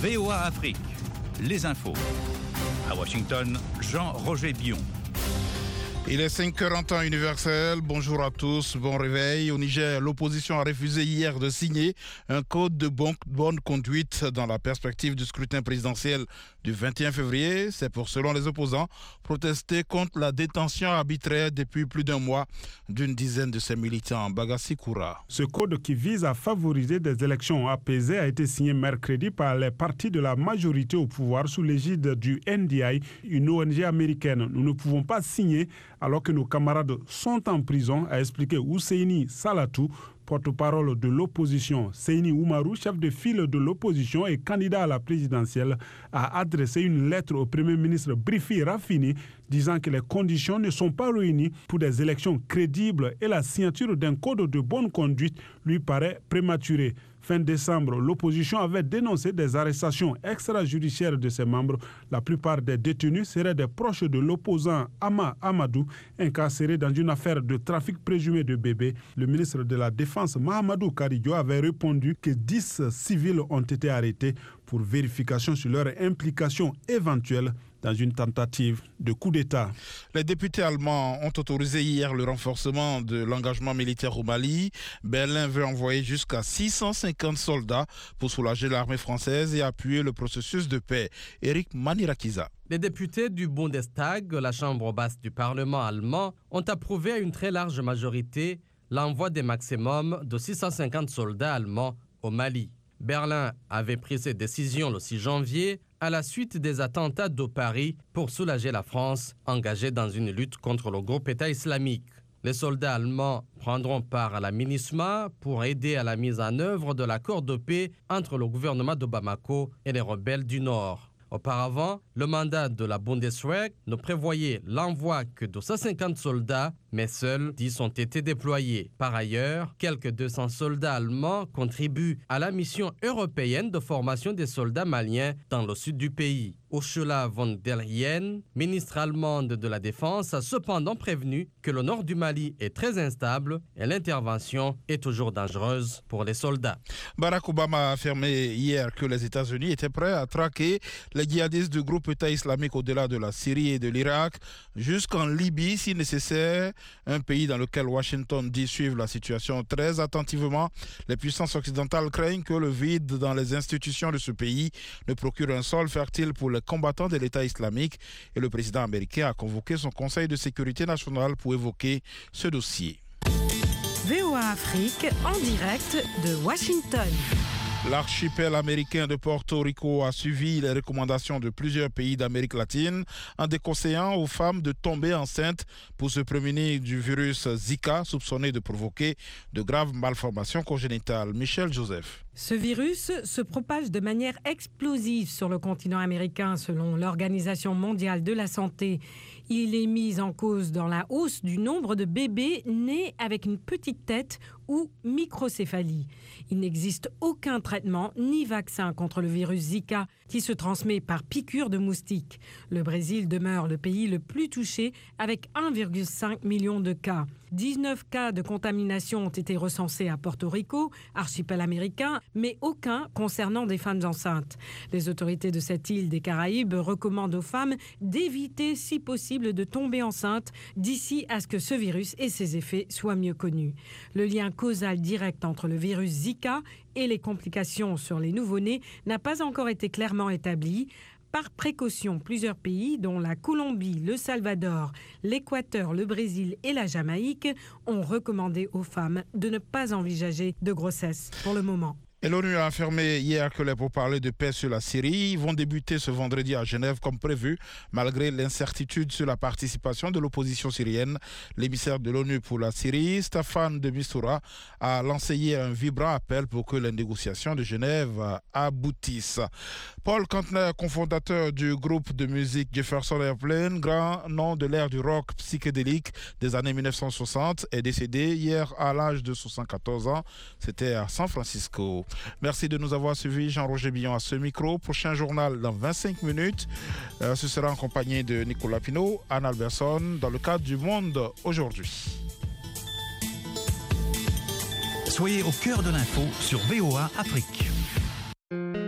VOA Afrique, les infos. À Washington, Jean-Roger Bion. Il est 5h en temps universel. Bonjour à tous, bon réveil. Au Niger, l'opposition a refusé hier de signer un code de bonne conduite dans la perspective du scrutin présidentiel du 21 février. C'est pour, selon les opposants, protester contre la détention arbitraire depuis plus d'un mois d'une dizaine de ses militants. Bagassi Koura. Ce code qui vise à favoriser des élections apaisées a été signé mercredi par les partis de la majorité au pouvoir sous l'égide du NDI, une ONG américaine. Nous ne pouvons pas signer alors que nos camarades sont en prison, a expliqué Ousseini Salatou, porte-parole de l'opposition. Seyni Oumarou, chef de file de l'opposition et candidat à la présidentielle, a adressé une lettre au Premier ministre Brifi Rafini disant que les conditions ne sont pas réunies pour des élections crédibles et la signature d'un code de bonne conduite lui paraît prématurée. Fin décembre, l'opposition avait dénoncé des arrestations extrajudiciaires de ses membres. La plupart des détenus seraient des proches de l'opposant Ama Amadou, incarcéré dans une affaire de trafic présumé de bébés. Le ministre de la Défense, Mahamadou Karidio, avait répondu que 10 civils ont été arrêtés pour vérification sur leur implication éventuelle dans une tentative de coup d'État. Les députés allemands ont autorisé hier le renforcement de l'engagement militaire au Mali. Berlin veut envoyer jusqu'à 650 soldats pour soulager l'armée française et appuyer le processus de paix. Eric Manirakiza. Les députés du Bundestag, la chambre basse du Parlement allemand, ont approuvé à une très large majorité l'envoi des maximums de 650 soldats allemands au Mali. Berlin avait pris cette décision le 6 janvier à la suite des attentats de Paris pour soulager la France engagée dans une lutte contre le groupe État islamique. Les soldats allemands prendront part à la MINUSMA pour aider à la mise en œuvre de l'accord de paix entre le gouvernement de Bamako et les rebelles du Nord. Auparavant, le mandat de la Bundeswehr ne prévoyait l'envoi que de 150 soldats, mais seuls 10 ont été déployés. Par ailleurs, quelques 200 soldats allemands contribuent à la mission européenne de formation des soldats maliens dans le sud du pays. Ursula von der Leyen, ministre allemande de la Défense, a cependant prévenu que le nord du Mali est très instable et l'intervention est toujours dangereuse pour les soldats. Barack Obama a affirmé hier que les États-Unis étaient prêts à traquer les djihadistes du groupe État islamique au-delà de la Syrie et de l'Irak, jusqu'en Libye si nécessaire, un pays dans lequel Washington dit suivre la situation très attentivement. Les puissances occidentales craignent que le vide dans les institutions de ce pays ne procure un sol fertile pour les combattants de l'État islamique, et le président américain a convoqué son Conseil de sécurité nationale pour évoquer ce dossier. VOA Afrique en direct de Washington. L'archipel américain de Porto Rico a suivi les recommandations de plusieurs pays d'Amérique latine en déconseillant aux femmes de tomber enceintes pour se prémunir du virus Zika, soupçonné de provoquer de graves malformations congénitales. Michel Joseph. Ce virus se propage de manière explosive sur le continent américain, selon l'Organisation mondiale de la santé. Il est mis en cause dans la hausse du nombre de bébés nés avec une petite tête ou microcéphalie. Il n'existe aucun traitement ni vaccin contre le virus Zika qui se transmet par piqûre de moustiques. Le Brésil demeure le pays le plus touché avec 1,5 million de cas. 19 cas de contamination ont été recensés à Porto Rico, archipel américain, mais aucun concernant des femmes enceintes. Les autorités de cette île des Caraïbes recommandent aux femmes d'éviter si possible de tomber enceinte d'ici à ce que ce virus et ses effets soient mieux connus. Le lien causal direct entre le virus Zika et les complications sur les nouveau-nés n'a pas encore été clairement établi. Par précaution, plusieurs pays, dont la Colombie, le Salvador, l'Équateur, le Brésil et la Jamaïque, ont recommandé aux femmes de ne pas envisager de grossesse pour le moment. Et l'ONU a affirmé hier que les pourparlers de paix sur la Syrie vont débuter ce vendredi à Genève comme prévu, malgré l'incertitude sur la participation de l'opposition syrienne. L'émissaire de l'ONU pour la Syrie, Staffan de Mistura, a lancé hier un vibrant appel pour que les négociations de Genève aboutissent. Paul Kantner, cofondateur du groupe de musique Jefferson Airplane, grand nom de l'ère du rock psychédélique des années 1960, est décédé hier à l'âge de 74 ans. C'était à San Francisco. Merci de nous avoir suivis. Jean-Roger Bion à ce micro. Prochain journal dans 25 minutes. Ce sera en compagnie de Nicolas Pinault, Anne Alberson, dans le cadre du Monde aujourd'hui. Soyez au cœur de l'info sur VOA Afrique.